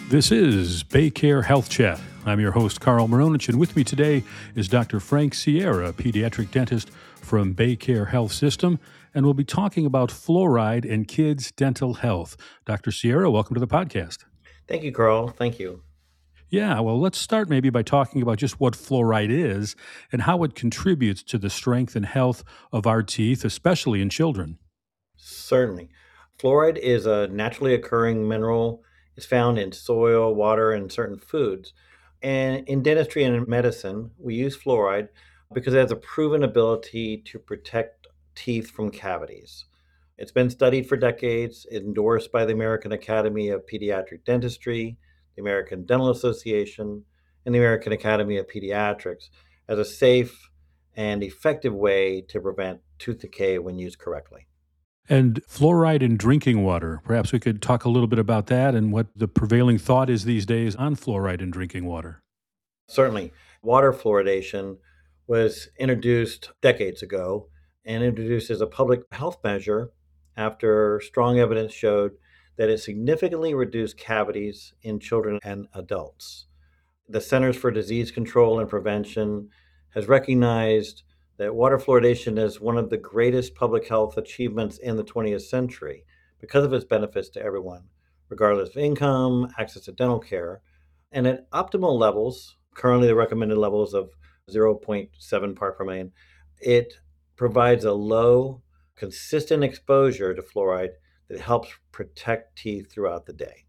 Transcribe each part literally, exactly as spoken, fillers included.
This is Baycare Health Chat. I'm your host, Carl Maronich, and with me today is Doctor Frank Sierra, a pediatric dentist from Baycare Health System, and we'll be talking about fluoride and kids' dental health. Doctor Sierra, welcome to the podcast. Thank you, Carl. Thank you. Yeah, well, let's start maybe by talking about just what fluoride is and how it contributes to the strength and health of our teeth, especially in children. Certainly. Fluoride is a naturally occurring mineral. It's found in soil, water, and certain foods. And in dentistry and in medicine, we use fluoride because it has a proven ability to protect teeth from cavities. It's been studied for decades, endorsed by the American Academy of Pediatric Dentistry, the American Dental Association, and the American Academy of Pediatrics as a safe and effective way to prevent tooth decay when used correctly. And fluoride in drinking water. Perhaps we could talk a little bit about that and what the prevailing thought is these days on fluoride in drinking water. Certainly, water fluoridation was introduced decades ago and introduced as a public health measure after strong evidence showed that it significantly reduced cavities in children and adults. The Centers for Disease Control and Prevention has recognized that water fluoridation is one of the greatest public health achievements in the twentieth century because of its benefits to everyone, regardless of income, access to dental care. And at optimal levels, currently the recommended levels of zero point seven part per million, it provides a low, consistent exposure to fluoride that helps protect teeth throughout the day.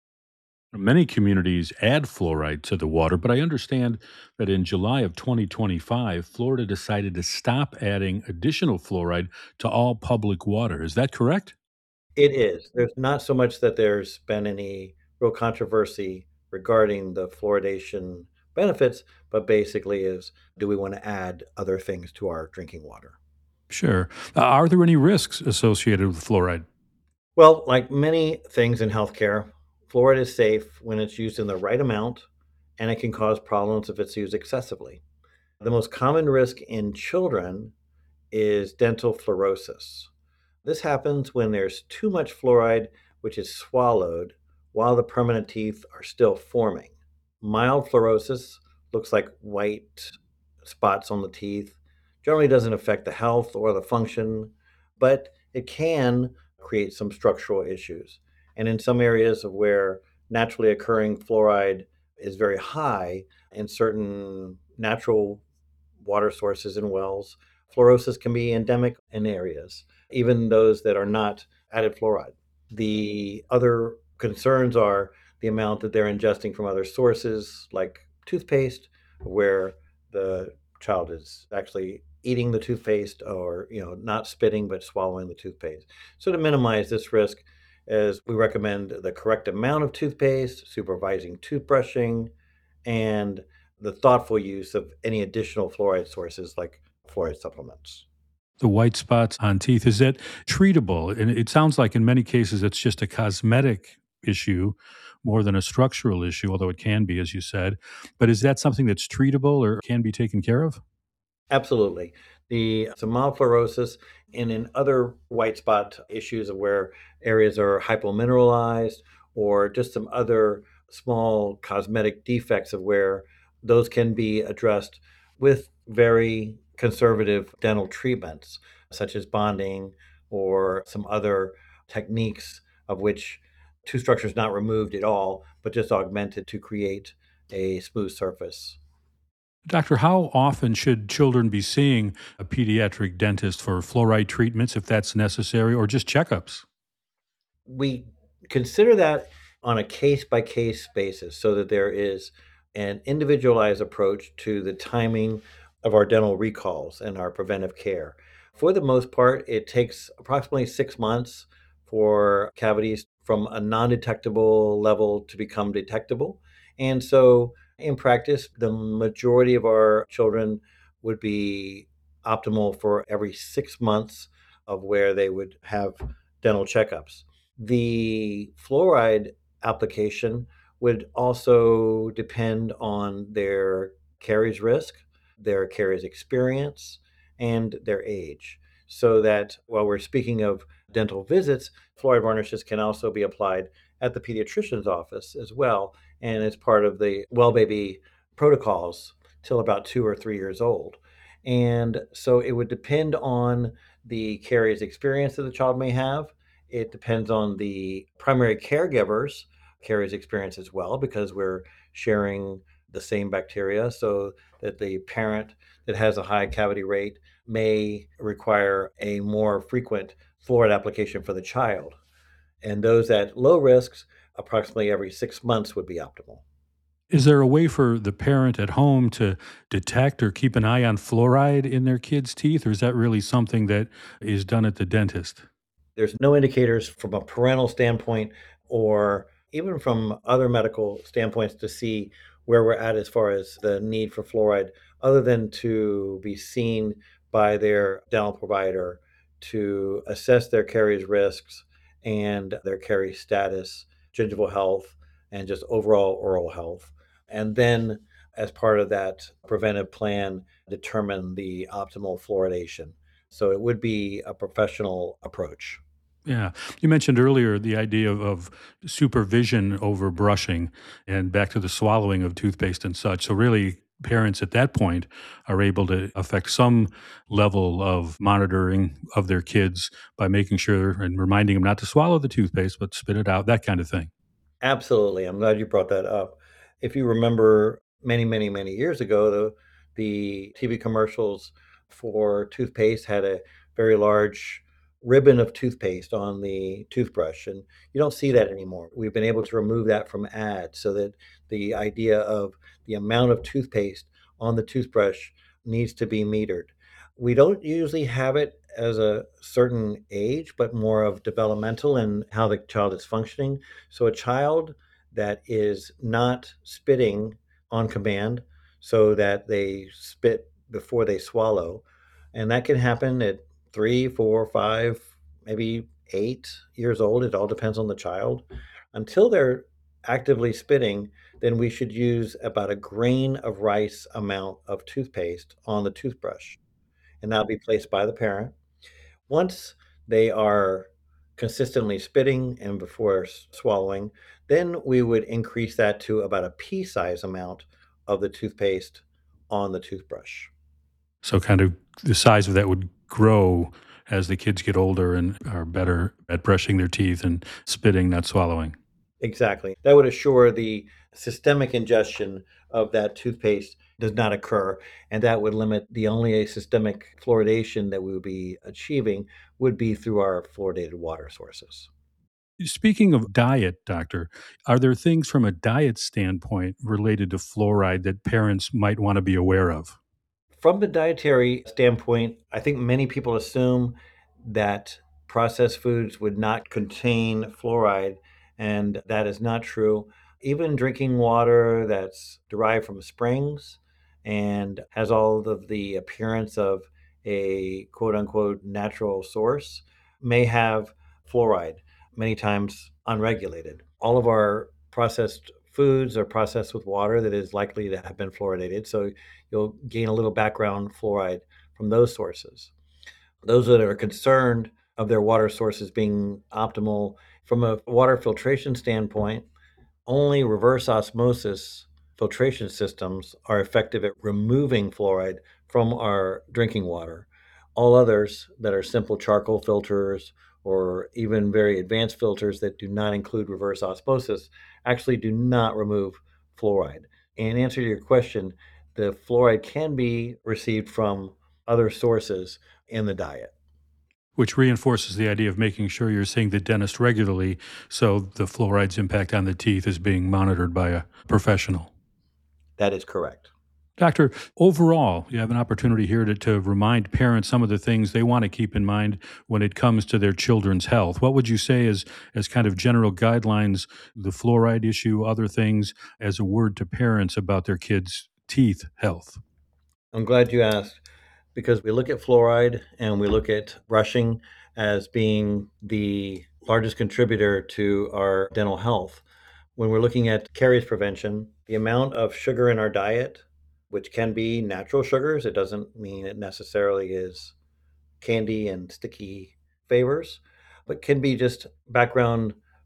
Many communities add fluoride to the water, but I understand that in July of twenty twenty-five, Florida decided to stop adding additional fluoride to all public water. Is that correct? It is. There's not so much that there's been any real controversy regarding the fluoridation benefits, but basically is, do we want to add other things to our drinking water? Sure. Uh, are there any risks associated with fluoride? Well, like many things in healthcare, fluoride is safe when it's used in the right amount, and it can cause problems if it's used excessively. The most common risk in children is dental fluorosis. This happens when there's too much fluoride, which is swallowed while the permanent teeth are still forming. Mild fluorosis looks like white spots on the teeth, generally doesn't affect the health or the function, but it can create some structural issues. And in some areas of where naturally occurring fluoride is very high in certain natural water sources and wells, fluorosis can be endemic in areas, even those that are not added fluoride. The other concerns are the amount that they're ingesting from other sources, like toothpaste, where the child is actually eating the toothpaste or you know not spitting but swallowing the toothpaste. So to minimize this risk, as we recommend the correct amount of toothpaste, supervising toothbrushing, and the thoughtful use of any additional fluoride sources like fluoride supplements. The white spots on teeth, is that treatable? And it sounds like in many cases it's just a cosmetic issue more than a structural issue, although it can be, as you said. But is that something that's treatable or can be taken care of? Absolutely. The some mild fluorosis and in other white spot issues of where areas are hypomineralized or just some other small cosmetic defects of where those can be addressed with very conservative dental treatments, such as bonding or some other techniques of which tooth structure is not removed at all, but just augmented to create a smooth surface. Doctor, how often should children be seeing a pediatric dentist for fluoride treatments if that's necessary or just checkups? We consider that on a case by case basis so that there is an individualized approach to the timing of our dental recalls and our preventive care. For the most part, it takes approximately six months for cavities from a non detectable level to become detectable. And so, in practice, the majority of our children would be optimal for every six months of where they would have dental checkups. The fluoride application would also depend on their caries risk, their caries experience, and their age. So that while we're speaking of dental visits, fluoride varnishes can also be applied at the pediatrician's office as well, and it's part of the well baby protocols till about two or three years old. And so it would depend on the caries experience that the child may have. It depends on the primary caregiver's caries experience as well, because we're sharing the same bacteria, so that the parent that has a high cavity rate may require a more frequent fluoride application for the child. And those at low risks, approximately every six months would be optimal. Is there a way for the parent at home to detect or keep an eye on fluoride in their kids' teeth, or is that really something that is done at the dentist? There's no indicators from a parental standpoint or even from other medical standpoints to see where we're at as far as the need for fluoride, other than to be seen by their dental provider to assess their caries risks and their caries status, gingival health, and just overall oral health. And then, as part of that preventive plan, determine the optimal fluoridation. So it would be a professional approach. Yeah. You mentioned earlier the idea of, of supervision over brushing and back to the swallowing of toothpaste and such. So, really, parents at that point are able to affect some level of monitoring of their kids by making sure and reminding them not to swallow the toothpaste, but spit it out, that kind of thing. Absolutely. I'm glad you brought that up. If you remember many, many, many years ago, the, the T V commercials for toothpaste had a very large ribbon of toothpaste on the toothbrush, and you don't see that anymore. We've been able to remove that from ads so that the idea of the amount of toothpaste on the toothbrush needs to be metered. We don't usually have it as a certain age, but more of developmental and how the child is functioning. So a child that is not spitting on command, so that they spit before they swallow, and that can happen at three, four, five, maybe eight years old. It all depends on the child. Until they're actively spitting, then we should use about a grain of rice amount of toothpaste on the toothbrush, and that'll be placed by the parent. Once they are consistently spitting and before s- swallowing, then we would increase that to about a pea size amount of the toothpaste on the toothbrush. So, kind of the size of that would grow as the kids get older and are better at brushing their teeth and spitting, not swallowing. Exactly. That would assure the systemic ingestion of that toothpaste does not occur, and that would limit the only systemic fluoridation that we would be achieving would be through our fluoridated water sources. Speaking of diet, doctor, are there things from a diet standpoint related to fluoride that parents might want to be aware of? From the dietary standpoint, I think many people assume that processed foods would not contain fluoride, and that is not true. Even drinking water that's derived from springs and has all of the appearance of a quote unquote natural source may have fluoride, many times unregulated. All of our processed foods are processed with water that is likely to have been fluoridated. So you'll gain a little background fluoride from those sources. Those that are concerned of their water sources being optimal from a water filtration standpoint, only reverse osmosis filtration systems are effective at removing fluoride from our drinking water. All others that are simple charcoal filters or even very advanced filters that do not include reverse osmosis actually do not remove fluoride. In answer to your question, the fluoride can be received from other sources in the diet. Which reinforces the idea of making sure you're seeing the dentist regularly so the fluoride's impact on the teeth is being monitored by a professional. That is correct. Doctor, overall, you have an opportunity here to, to remind parents some of the things they want to keep in mind when it comes to their children's health. What would you say is, as kind of general guidelines, the fluoride issue, other things, as a word to parents about their kids' teeth health? I'm glad you asked because we look at fluoride and we look at brushing as being the largest contributor to our dental health. When we're looking at caries prevention, the amount of sugar in our diet, which can be natural sugars, it doesn't mean it necessarily is candy and sticky favors, but can be just background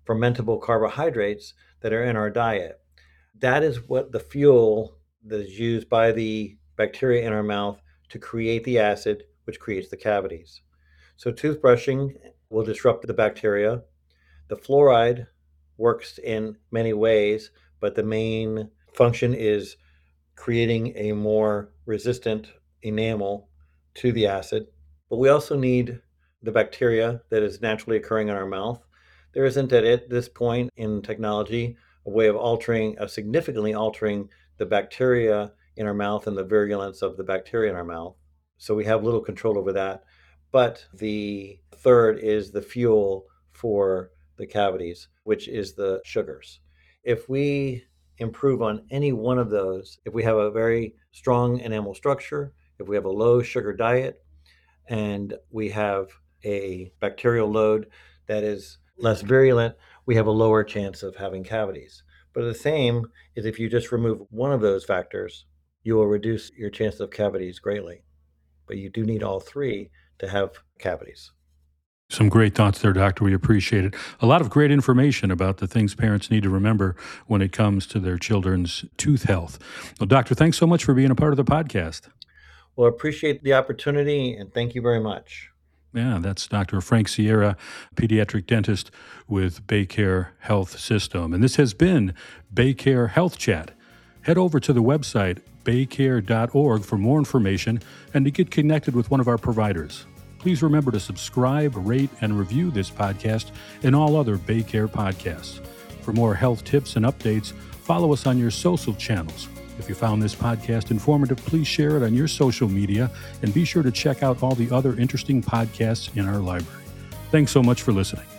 fermentable carbohydrates that are in our diet. That is what the fuel that is used by the bacteria in our mouth to create the acid, which creates the cavities. So toothbrushing will disrupt the bacteria. The fluoride works in many ways, but the main function is creating a more resistant enamel to the acid. But we also need the bacteria that is naturally occurring in our mouth. There isn't at this point in technology a way of altering, of significantly altering the bacteria in our mouth and the virulence of the bacteria in our mouth. So we have little control over that. But the third is the fuel for the cavities, which is the sugars. If we improve on any one of those, if we have a very strong enamel structure, if we have a low sugar diet, and we have a bacterial load that is less virulent, we have a lower chance of having cavities. But the same is if you just remove one of those factors, you will reduce your chance of cavities greatly. But you do need all three to have cavities. Some great thoughts there, Doctor. We appreciate it. A lot of great information about the things parents need to remember when it comes to their children's tooth health. Well, Doctor, thanks so much for being a part of the podcast. Well, I appreciate the opportunity, and thank you very much. Yeah, that's Doctor Frank Sierra, pediatric dentist with BayCare Health System. And this has been BayCare Health Chat. Head over to the website, baycare dot org, for more information and to get connected with one of our providers. Please remember to subscribe, rate, and review this podcast and all other BayCare podcasts. For more health tips and updates, follow us on your social channels. If you found this podcast informative, please share it on your social media and be sure to check out all the other interesting podcasts in our library. Thanks so much for listening.